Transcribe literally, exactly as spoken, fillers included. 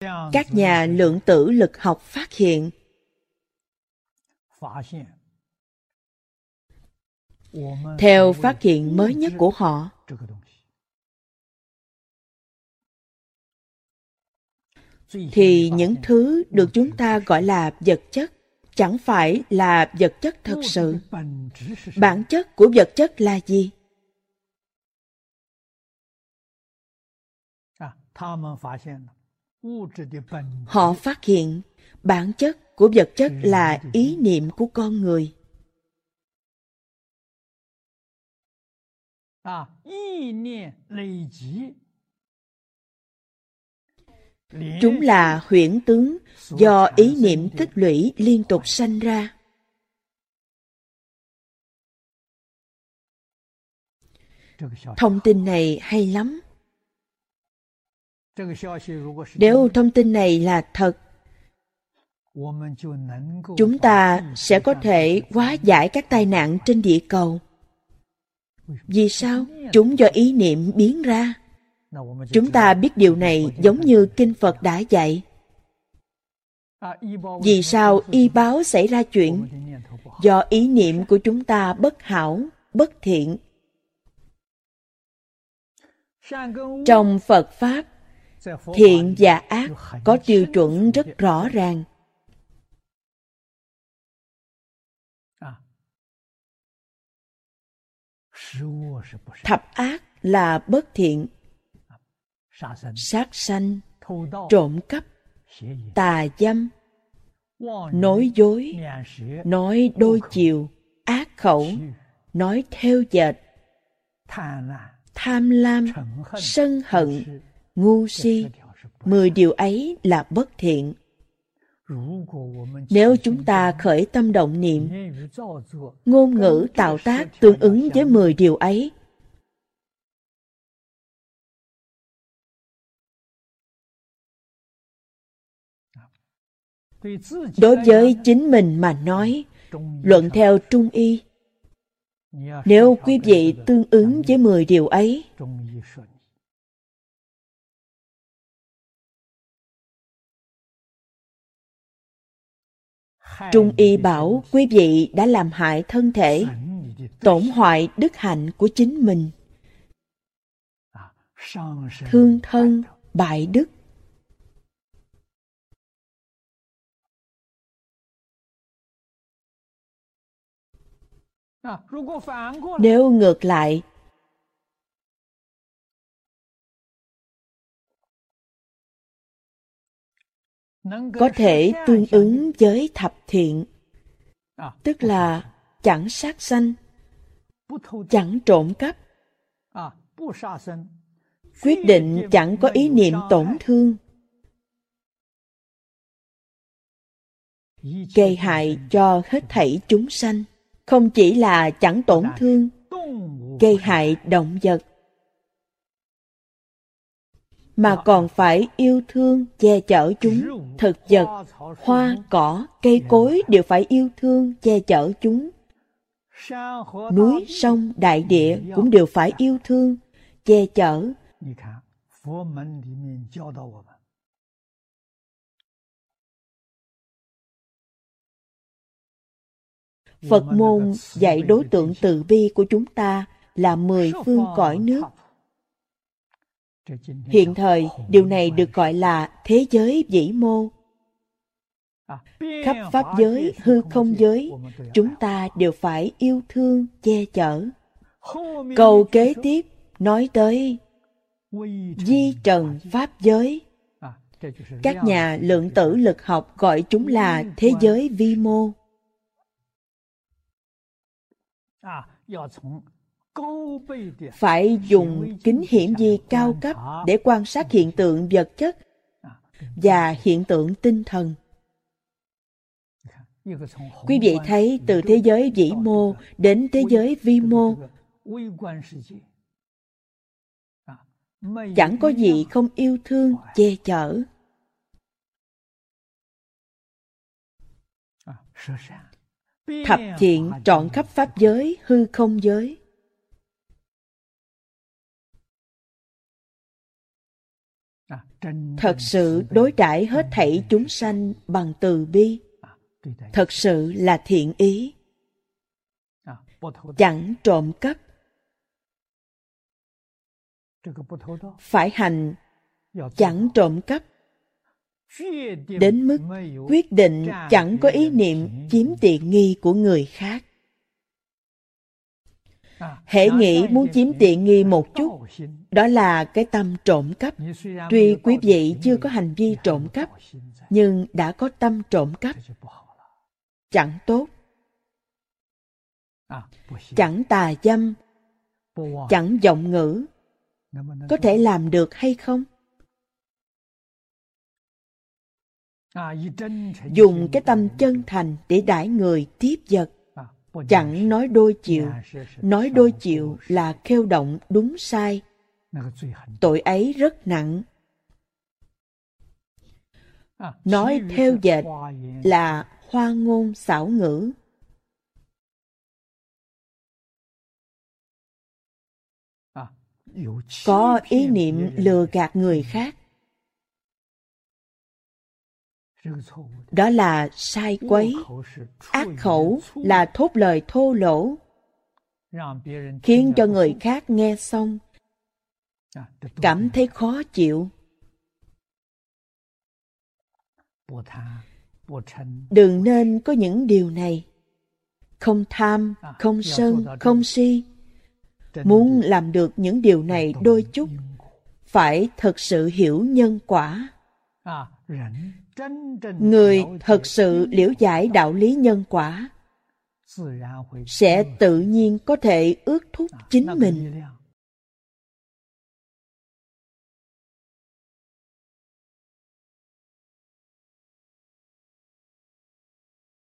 Các nhà lượng tử lực học phát hiện theo phát hiện mới nhất của họ, thì những thứ được chúng ta gọi là vật chất chẳng phải là vật chất thật sự. Bản chất của vật chất là gì? Họ phát hiện bản chất của vật chất là ý niệm của con người. Chúng là huyễn tướng do ý niệm tích lũy liên tục sanh ra. Thông tin này hay lắm. Nếu thông tin này là thật, chúng ta sẽ có thể hóa giải các tai nạn trên địa cầu. Vì sao? Chúng do ý niệm biến ra. Chúng ta biết điều này giống như Kinh Phật đã dạy. Vì sao y báo xảy ra chuyện? Do ý niệm của chúng ta bất hảo, bất thiện. Trong Phật Pháp, thiện và ác có tiêu chuẩn rất rõ ràng. Thập ác là bất thiện: sát sanh, trộm cắp, tà dâm, nói dối, nói đôi chiều, ác khẩu, nói theo dệt, tham lam, sân hận, ngu si. Mười điều ấy là bất thiện. Nếu chúng ta khởi tâm động niệm, ngôn ngữ tạo tác tương ứng với mười điều ấy, đối với chính mình mà nói, luận theo Trung Y, nếu quý vị tương ứng với mười điều ấy, Trung Y bảo quý vị đã làm hại thân thể, tổn hoại đức hạnh của chính mình, thương thân, bại đức. Nếu ngược lại, có thể tương ứng với thập thiện, tức là chẳng sát sanh, chẳng trộm cắp, quyết định chẳng có ý niệm tổn thương, gây hại cho hết thảy chúng sanh. Không chỉ là chẳng tổn thương, gây hại động vật, mà còn phải yêu thương, che chở chúng. Thực vật, hoa, cỏ, cây cối đều phải yêu thương, che chở chúng. Núi, sông, đại địa cũng đều phải yêu thương, che chở. Phật môn dạy đối tượng từ bi của chúng ta là mười phương cõi nước. Hiện thời, điều này được gọi là thế giới vĩ mô. Khắp pháp giới, hư không giới, chúng ta đều phải yêu thương, che chở. Câu kế tiếp nói tới di trần pháp giới. Các nhà lượng tử lực học gọi chúng là thế giới vi mô. Phải dùng kính hiển vi cao cấp để quan sát hiện tượng vật chất và hiện tượng tinh thần. Quý vị thấy từ thế giới vĩ mô đến thế giới vi mô, chẳng có gì không yêu thương, che chở. Thập thiện trọn khắp pháp giới, hư không giới. thật sự đối đãi hết thảy chúng sanh bằng từ bi, thật sự là thiện ý, chẳng trộm cắp. Phải hành chẳng trộm cắp, đến mức quyết định chẳng có ý niệm chiếm tiện nghi của người khác. Hễ nghĩ muốn chiếm tiện nghi một chút, đó là cái tâm trộm cắp. Tuy quý vị chưa có hành vi trộm cắp, nhưng đã có tâm trộm cắp. Chẳng tốt. Chẳng tà dâm, chẳng vọng ngữ. Có thể làm được hay không? Dùng cái tâm chân thành để đãi người tiếp vật, chẳng nói đôi chiều. Nói đôi chiều là khêu động đúng sai. Tội ấy rất nặng. Nói theo dệt là hoa ngôn xảo ngữ. Có ý niệm lừa gạt người khác. Đó là sai quấy. Ác khẩu là thốt lời thô lỗ, khiến cho người khác nghe xong cảm thấy khó chịu. Đừng nên có những điều này. Không tham, không sân, không si. Muốn làm được những điều này đôi chút, phải thật sự hiểu nhân quả. Người thật sự liễu giải đạo lý nhân quả sẽ tự nhiên có thể ước thúc chính mình.